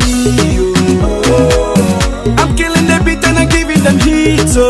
I'm killing the beat and I'm giving them heat, so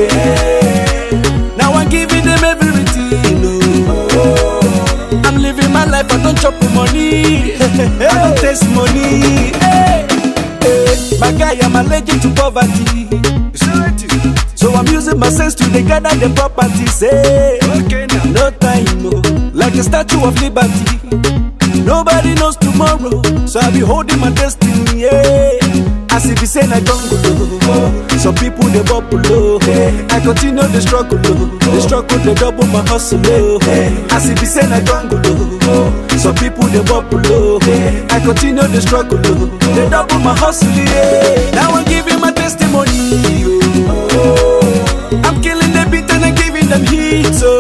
now I'm giving them everything, I'm living my life, I don't chop money, I don't taste money, my guy, I'm allergic to poverty, so I'm using my sense to gather the properties, no time, like a statue of liberty. Nobody knows tomorrow, so I be holding my destiny, As if it's in a jungle, some people they bubble, I continue the struggle, they double my hustle, As if it's in a jungle, some people they bubble, I continue the struggle, they double my hustle, Now I'm giving my testimony, I'm killing the beat and I'm giving them heat, so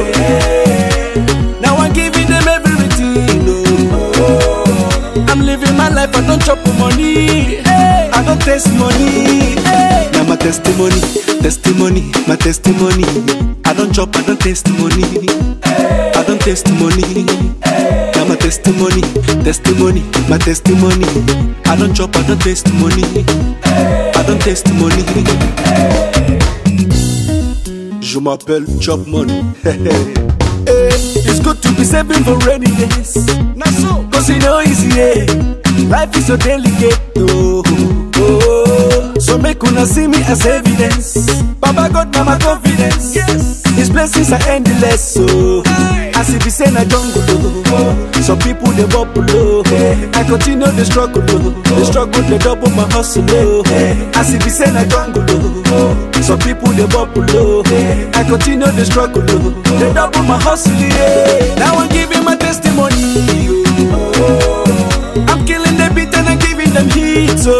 now I'm giving them everything, I'm living my life, I don't chop money, I don't taste money, Now my testimony, my testimony, I don't chop, I don't taste money, I don't taste money, Now my testimony, my testimony, I don't chop, I don't taste money, I don't taste money. Je m'appelle Chop Money. It's good to be saving for rainy days, cause you know easy, life is so delicate, so make una see me as evidence. Baba God, now my confidence, His blessings are endless, so as if it's in a jungle, some people they bubble, I continue the struggle, they double my hustle, as if it's in a jungle, some people they bubble, I continue the struggle, they double my hustle, Now I'm giving my testimony, I'm killing the beat and I'm giving them heat, so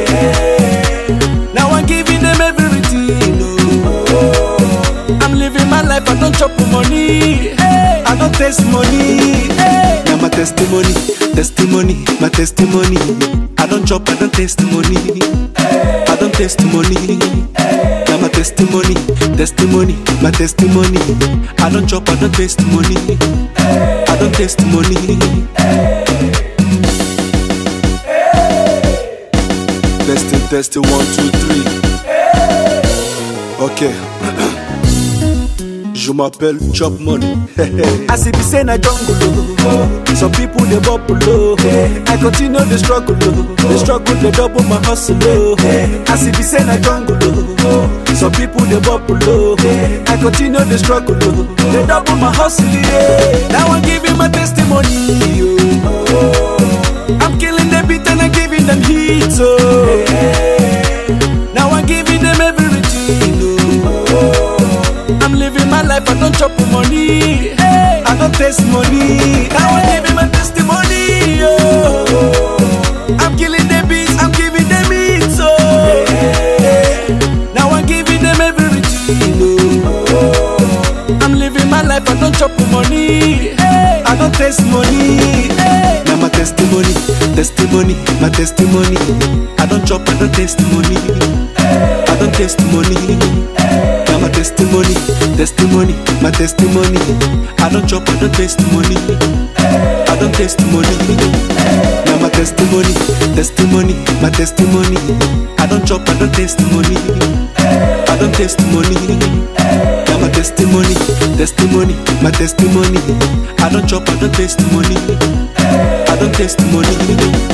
now I'm giving them everything, I'm living my life, I don't chop money, I don't taste money, Now my testimony, my testimony, I don't chop, I don't taste money, I don't taste money, Now my testimony, my testimony, I don't chop, I don't taste money, I don't taste money. Testing 1, 2, 3. Ok. Je m'appelle Chop Money. As if it's in a jungle, some people they bubble, I continue the struggle, they double my hustle, As if it's in a jungle, some people they bubble, I continue the struggle, they double my hustle, Now I'm giving my testimony, I'm killing the beat and I'm giving them heat, so now I'm giving them everything, I'm living my life, I don't chop money, I don't taste money, Now I'm giving my testimony, I'm killing the beats, I'm giving them heat, so now I'm giving them everything, I'm living my life, I don't chop money, I don't taste money, Now my testimony, my testimony, I don't chop, I don't taste money, I don't taste money, Now my testimony, my testimony, I don't chop, I don't taste money, I don't taste money, Now my testimony, my testimony, I don't chop, I don't taste money, I don't taste money, Now my testimony, my testimony, I don't chop, I don't taste money, I don't taste money.